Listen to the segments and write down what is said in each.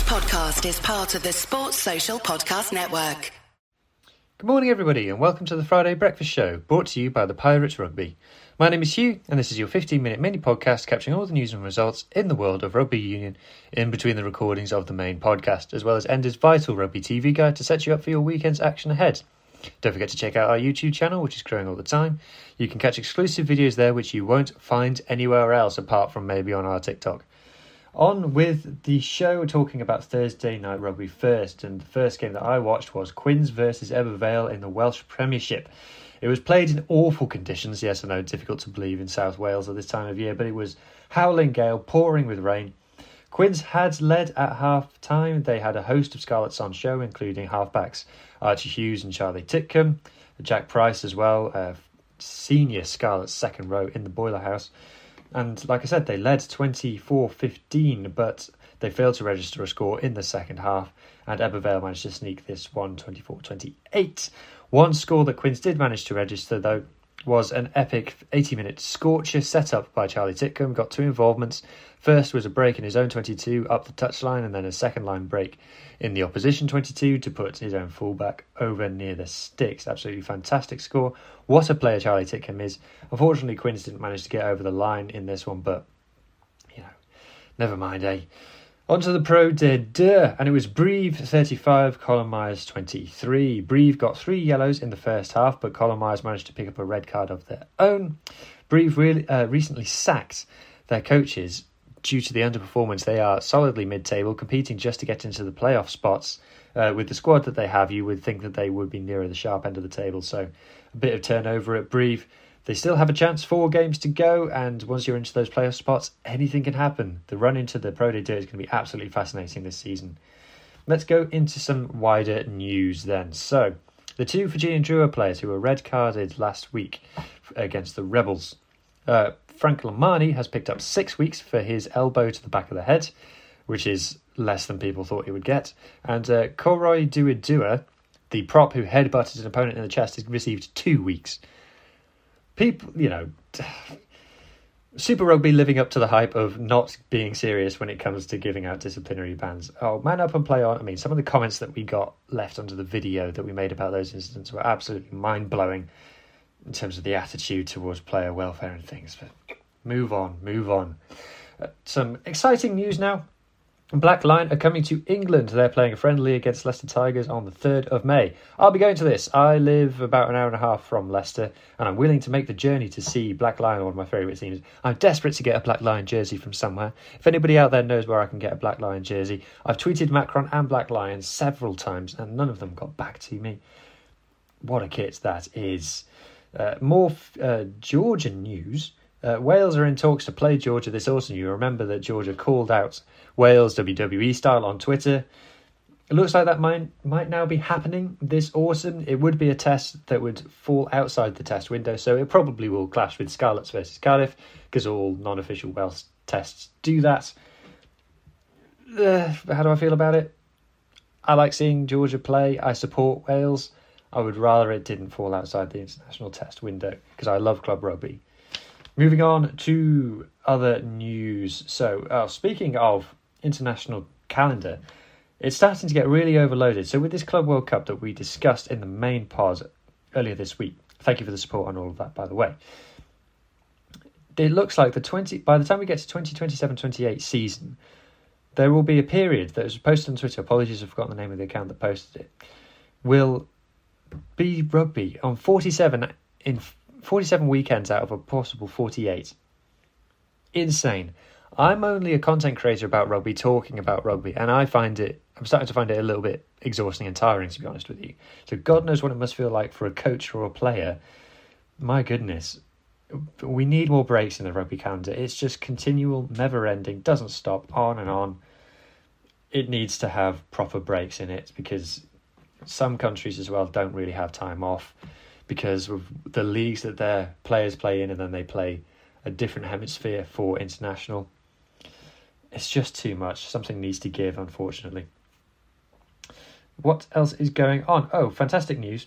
podcast is part of the Sports Social Podcast Network. Good morning, everybody, and welcome to the Friday Breakfast Show, brought to you by the Pirates Rugby. My name is Hugh, and this is your 15-minute mini podcast capturing all the news and results in the world of rugby union in between the recordings of the main podcast, as well as Ender's vital rugby TV guide to set you up for your weekend's action ahead. Don't forget to check out our YouTube channel, which is growing all the time. You can catch exclusive videos there which you won't find anywhere else apart from maybe on our TikTok. On with the show, talking about Thursday night rugby first, and the first game that I watched was Quins versus Ebbw Vale in the Welsh Premiership. It was played in awful conditions, yes I know, difficult to believe in South Wales at this time of year, but it was howling gale, pouring with rain. Quins had led at half-time. They had a host of Scarlets on show, including halfbacks Archie Hughes and Charlie Titcombe, Jack Price as well, senior Scarlets second row in the Boiler House. And like I said, they led 24-15, but they failed to register a score in the second half, and Ebbw Vale managed to sneak this one 24-28. One score that Quins did manage to register, though, was an epic 80-minute scorcher set up by Charlie Titcombe. Got two involvements. First was a break in his own 22 up the touchline, and then a second line break in the opposition 22 to put his own fullback over near the sticks. Absolutely fantastic score. What a player Charlie Titcombe is. Unfortunately, Quins didn't manage to get over the line in this one, but, you know, never mind, eh? On to the Pro de Deux, and it was Brive 35, Colin Myers 23. Brive got 3 yellows in the first half, but Colin Myers managed to pick up a red card of their own. Brive recently sacked their coaches due to the underperformance. They are solidly mid-table, competing just to get into the playoff spots. With the squad that they have, you would think that they would be nearer the sharp end of the table, so a bit of turnover at Brive. They still have a chance, 4 games to go, and once you're into those playoff spots, anything can happen. The run into the Pro de Deux is going to be absolutely fascinating this season. Let's go into some wider news then. So, the 2 Fijian Drua players who were red-carded last week against the Rebels. Frank Lamani has picked up 6 weeks for his elbow to the back of the head, which is less than people thought he would get. And Koroi Duidua, the prop who headbutted an opponent in the chest, has received 2 weeks. People, you know, Super Rugby living up to the hype of not being serious when it comes to giving out disciplinary bans. Oh, man up and play on. I mean, some of the comments that we got left under the video that we made about those incidents were absolutely mind-blowing in terms of the attitude towards player welfare and things. But move on. Some exciting news now. Black Lion are coming to England. They're playing a friendly against Leicester Tigers on the 3rd of May. I'll be going to this. I live about an hour and a half from Leicester, and I'm willing to make the journey to see Black Lion, one of my favourite teams. I'm desperate to get a Black Lion jersey from somewhere. If anybody out there knows where I can get a Black Lion jersey, I've tweeted Macron and Black Lion several times, and none of them got back to me. What a kit that is. More Georgian news. Wales are in talks to play Georgia this autumn. You remember that Georgia called out Wales WWE style on Twitter. It looks like that might now be happening this autumn. It would be a test that would fall outside the test window, so it probably will clash with Scarlets versus Cardiff, because all non-official Welsh tests do that. How do I feel about it? I like seeing Georgia play. I support Wales. I would rather it didn't fall outside the international test window, because I love club rugby. Moving on to other news. So, speaking of international calendar, it's starting to get really overloaded. So with this Club World Cup that we discussed in the main pod earlier this week, thank you for the support on all of that, by the way. It looks like by the time we get to 2027-28 season, there will be a period that was posted on Twitter, apologies I've forgotten the name of the account that posted it, will be rugby on 47 weekends out of a possible 48. Insane. I'm only a content creator about rugby, talking about rugby, and I'm starting to find it a little bit exhausting and tiring, to be honest with you. So God knows what it must feel like for a coach or a player. My goodness. We need more breaks in the rugby calendar. It's just continual, never-ending, doesn't stop, on and on. It needs to have proper breaks in it, because some countries as well don't really have time off, because of the leagues that their players play in, and then they play a different hemisphere for international. It's just too much. Something needs to give, unfortunately. What else is going on? Oh, fantastic news.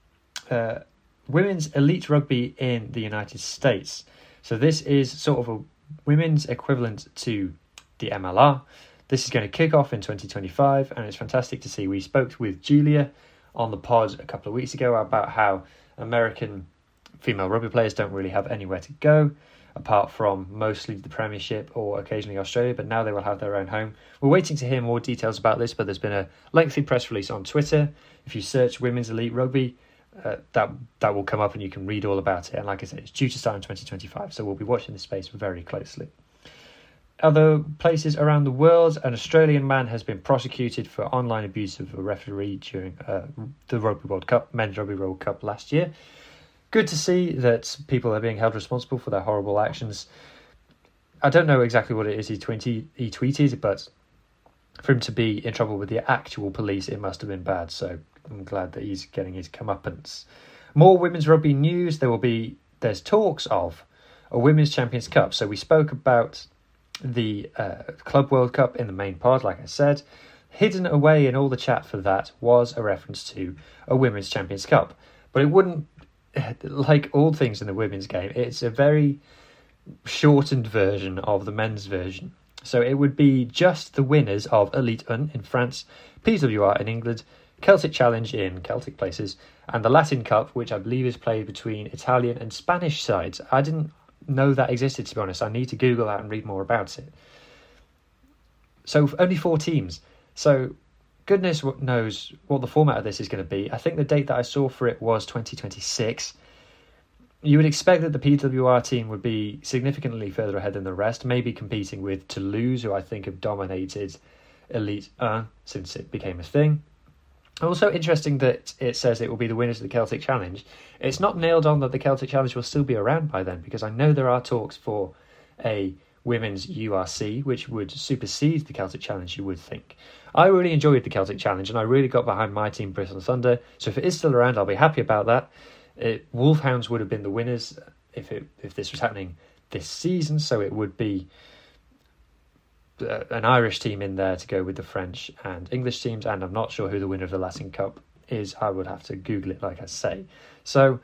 Women's elite rugby in the United States. So this is sort of a women's equivalent to the MLR. This is going to kick off in 2025, and it's fantastic to see. We spoke with Julia on the pod a couple of weeks ago about how American female rugby players don't really have anywhere to go, apart from mostly the Premiership or occasionally Australia, but now they will have their own home. We're waiting to hear more details about this, but there's been a lengthy press release on Twitter. If you search Women's Elite Rugby, that will come up and you can read all about it. And like I said, it's due to start in 2025, so we'll be watching this space very closely. Other places around the world, an Australian man has been prosecuted for online abuse of a referee during the Rugby World Cup, Men's Rugby World Cup last year. Good to see that people are being held responsible for their horrible actions. I don't know exactly what it is he tweeted, but for him to be in trouble with the actual police, it must have been bad. So I'm glad that he's getting his comeuppance. More women's rugby news. There's talks of a Women's Champions Cup. So we spoke about the Club World Cup in the main pod, like I said. Hidden away in all the chat for that was a reference to a Women's Champions Cup. But it wouldn't, like all things in the women's game, it's a very shortened version of the men's version. So it would be just the winners of Elite 1 in France, PWR in England, Celtic Challenge in Celtic places, and the Latin Cup, which I believe is played between Italian and Spanish sides. I didn't know that existed, to be honest. I need to Google that and read more about it. So only 4 teams. So goodness knows what the format of this is going to be. I think the date that I saw for it was 2026. You would expect that the PWR team would be significantly further ahead than the rest, maybe competing with Toulouse, who I think have dominated Elite 1 since it became a thing. Also interesting that it says it will be the winners of the Celtic Challenge. It's not nailed on that the Celtic Challenge will still be around by then, because I know there are talks for a women's URC, which would supersede the Celtic Challenge, you would think. I really enjoyed the Celtic Challenge, and I really got behind my team, Bristol Thunder, so if it is still around, I'll be happy about that. Wolfhounds would have been the winners if this was happening this season, so it would be an Irish team in there to go with the French and English teams, and I'm not sure who the winner of the Latin Cup is. I would have to Google it, like I say. So,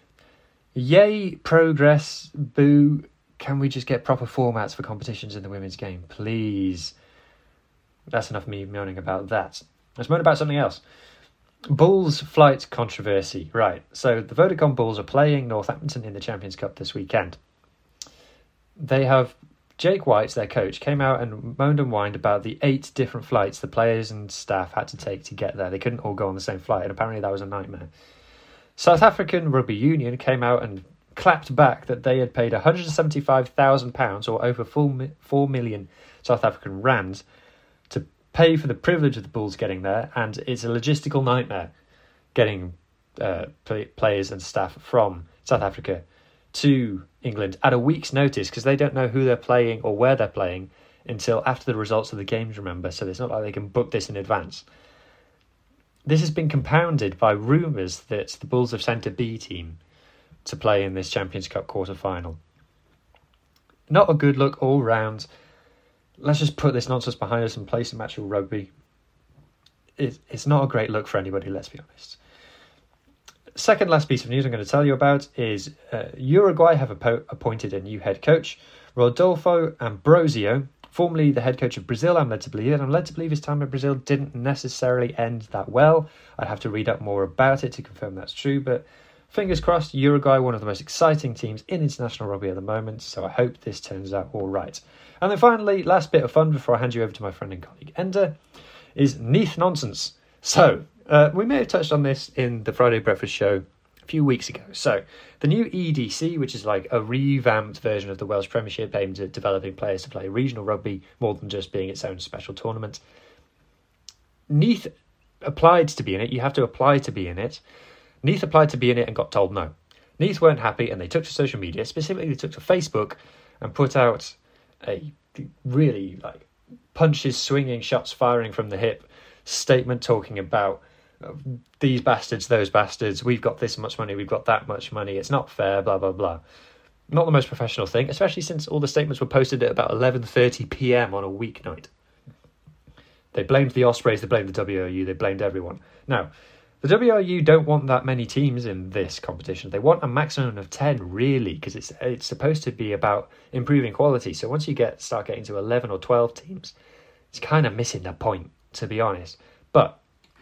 yay, progress, boo. Can we just get proper formats for competitions in the women's game, please? That's enough of me moaning about that. Let's moan about something else. Bulls flight controversy. Right, so the Vodacom Bulls are playing Northampton in the Champions Cup this weekend. They have Jake White, their coach, came out and moaned and whined about the 8 different flights the players and staff had to take to get there. They couldn't all go on the same flight, and apparently that was a nightmare. South African Rugby Union came out and clapped back that they had paid £175,000, or over 4 million South African rands, to pay for the privilege of the Bulls getting there, and it's a logistical nightmare getting players and staff from South Africa to England at a week's notice, because they don't know who they're playing or where they're playing until after the results of the games, remember, so it's not like they can book this in advance. This has been compounded by rumours that the Bulls have sent a B team to play in this Champions Cup quarter-final. Not a good look all round. Let's just put this nonsense behind us and play some actual rugby. It's not a great look for anybody, let's be honest. Second last piece of news I'm going to tell you about is Uruguay have appointed a new head coach, Rodolfo Ambrosio, formerly the head coach of Brazil, I'm led to believe. And I'm led to believe his time at Brazil didn't necessarily end that well. I'd have to read up more about it to confirm that's true, but fingers crossed, Uruguay, one of the most exciting teams in international rugby at the moment, so I hope this turns out all right. And then finally, last bit of fun before I hand you over to my friend and colleague Enda, is Neath Nonsense. So, we may have touched on this in the Friday Breakfast Show a few weeks ago. So, the new EDC, which is like a revamped version of the Welsh Premiership aimed at developing players to play regional rugby more than just being its own special tournament. Neath applied to be in it. You have to apply to be in it. Neath applied to be in it and got told no. Neath weren't happy, and they took to social media, specifically they took to Facebook, and put out a really punches swinging, shots firing from the hip statement talking about these bastards, those bastards, we've got this much money, we've got that much money, it's not fair, blah, blah, blah. Not the most professional thing, especially since all the statements were posted at about 11:30 p.m. on a weeknight. They blamed the Ospreys, they blamed the WRU, they blamed everyone. Now, the WRU don't want that many teams in this competition. They want a maximum of 10, really, because it's supposed to be about improving quality. So once you start getting to 11 or 12 teams, it's kind of missing the point, to be honest. But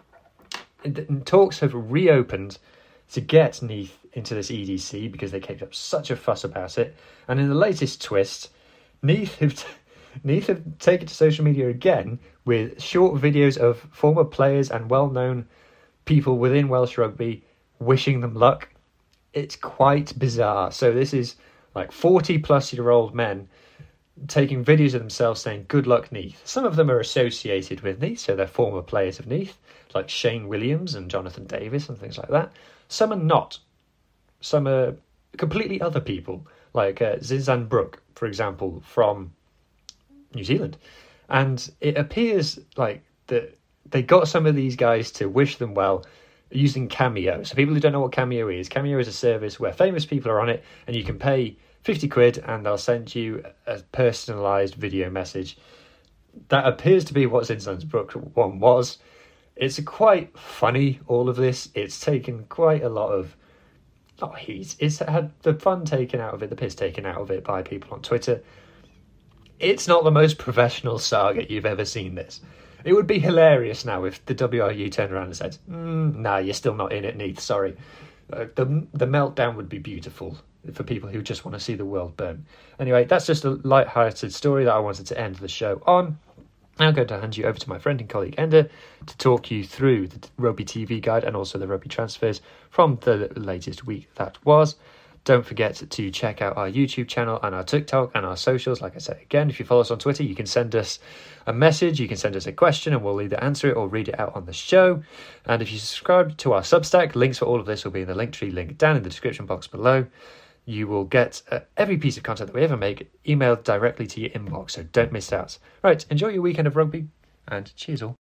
talks have reopened to get Neath into this EDC because they kicked up such a fuss about it. And in the latest twist, Neath have taken to social media again with short videos of former players and well-known people within Welsh rugby wishing them luck. It's quite bizarre. So this is like 40-plus-year-old men taking videos of themselves saying, good luck, Neath. Some of them are associated with Neath, so they're former players of Neath, like Shane Williams and Jonathan Davis and things like that. Some are not. Some are completely other people, like Zizan Brooke, for example, from New Zealand. And it appears like that they got some of these guys to wish them well using Cameo. So people who don't know what Cameo is a service where famous people are on it and you can pay 50 quid and they'll send you a personalised video message. That appears to be what Zizan Brooke one was. It's quite funny, all of this. It's taken quite a lot of heat. It's had the fun taken out of it, the piss taken out of it by people on Twitter. It's not the most professional saga you've ever seen this. It would be hilarious now if the WRU turned around and said, nah, you're still not in it, Neath, sorry. The meltdown would be beautiful for people who just want to see the world burn. Anyway, that's just a light-hearted story that I wanted to end the show on. Now I'm going to hand you over to my friend and colleague Enda to talk you through the Rugby TV guide and also the rugby transfers from the latest week that was. Don't forget to check out our YouTube channel and our TikTok and our socials. Like I said, again, if you follow us on Twitter, you can send us a message, you can send us a question, and we'll either answer it or read it out on the show. And if you subscribe to our Substack, links for all of this will be in the Linktree link down in the description box below. You will get every piece of content that we ever make emailed directly to your inbox, so don't miss out. Right, enjoy your weekend of rugby, and cheers all.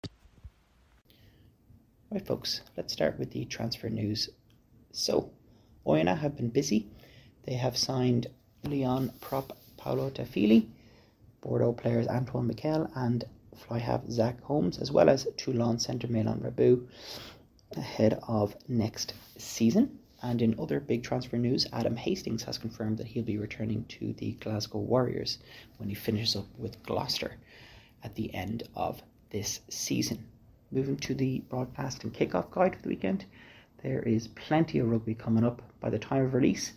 Right, folks, let's start with the transfer news. So, Oyonnax have been busy. They have signed Leon prop Paolo Tafili, Bordeaux players Antoine Miquel and fly half Zach Holmes, as well as Toulon centre Milan Rabu ahead of next season. And in other big transfer news, Adam Hastings has confirmed that he'll be returning to the Glasgow Warriors when he finishes up with Gloucester at the end of this season. Moving to the broadcast and kickoff guide for the weekend, there is plenty of rugby coming up. By the time of release,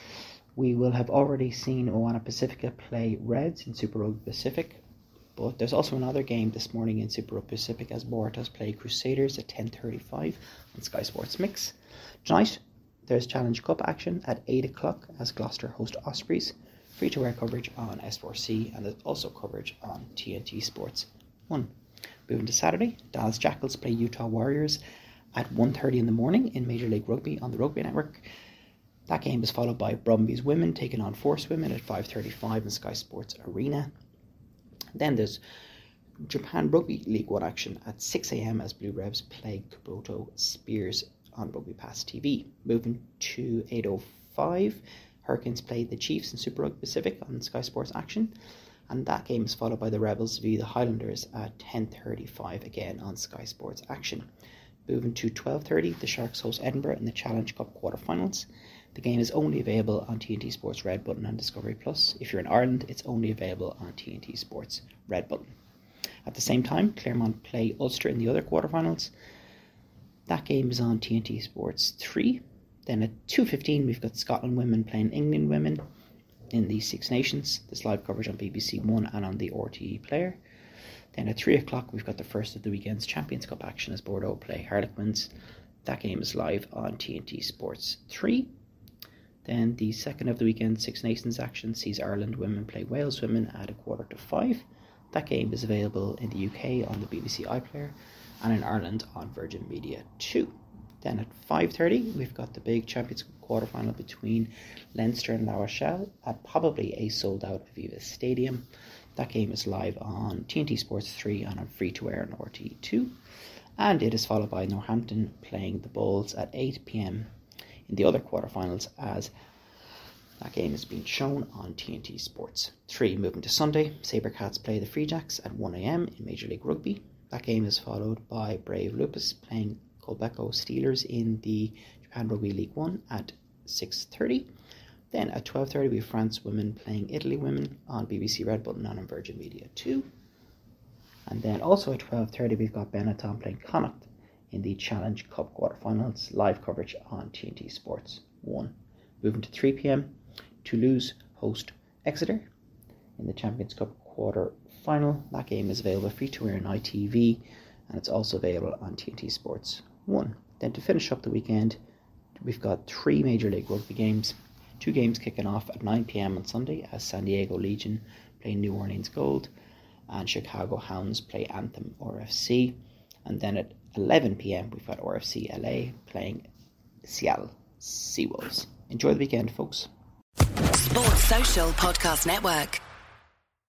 we will have already seen Oana Pacifica play Reds in Super Rugby Pacific, but there's also another game this morning in Super Rugby Pacific as Waratahs play Crusaders at 10:35 on Sky Sports Mix. Tonight, there's Challenge Cup action at 8 o'clock as Gloucester host Ospreys. Free-to-air coverage on S4C, and there's also coverage on TNT Sports 1. Moving to Saturday, Dallas Jackals play Utah Warriors at 1:30 in the morning in Major League Rugby on the Rugby Network. That game is followed by Brumbies Women taking on Force Women at 5:35 in Sky Sports Arena. Then there's Japan Rugby League 1 action at 6 a.m. as Blue Rebs play Kubota Spears on Rugby Pass TV. Moving to 8:05, Hurricanes play the Chiefs in Super Rugby Pacific on Sky Sports Action, and that game is followed by the Rebels v the Highlanders at 10:35 again on Sky Sports Action. Moving to 12:30, the Sharks host Edinburgh in the Challenge Cup quarterfinals. The game is only available on TNT Sports Red Button and Discovery Plus. If you're in Ireland, it's only available on TNT Sports Red Button. At the same time, Claremont play Ulster in the other quarterfinals. That game is on TNT Sports 3. Then at 2:15, we've got Scotland women playing England women in the Six Nations. There's live coverage on BBC One and on the RTE player. Then at 3 o'clock, we've got the first of the weekend's Champions Cup action as Bordeaux play Harlequins. That game is live on TNT Sports 3. Then the second of the weekend's Six Nations action sees Ireland women play Wales women at 4:45. That game is available in the UK on the BBC iPlayer and in Ireland on Virgin Media 2. Then at 5:30, we've got the big Champions Cup quarterfinal between Leinster and La Rochelle at probably a sold-out Aviva Stadium. That game is live on TNT Sports 3 and on free-to-air on RTE 2. And it is followed by Northampton playing the Bulls at 8 p.m. in the other quarterfinals as that game is being shown on TNT Sports 3. Moving to Sunday, Sabercats play the Free Jacks at 1 a.m. in Major League Rugby. That game is followed by Brave Lupus playing Colbeco Steelers in the Japan Rugby League 1 at 6:30. Then at 12:30 we have France women playing Italy women on BBC Red Button and on Virgin Media 2. And then also at 12:30 we've got Benetton playing Connacht in the Challenge Cup quarterfinals. Live coverage on TNT Sports 1. Moving to 3 p.m, Toulouse host Exeter in the Champions Cup quarter-final. That game is available free to air on ITV, and it's also available on TNT Sports 1. Then to finish up the weekend, we've got 3 Major League Rugby games. 2 games kicking off at 9 p.m. on Sunday as San Diego Legion play New Orleans Gold and Chicago Hounds play Anthem RFC. And then at 11 p.m. we've got RFC LA playing Seattle Seawolves. Enjoy the weekend, folks. Sports Social Podcast Network.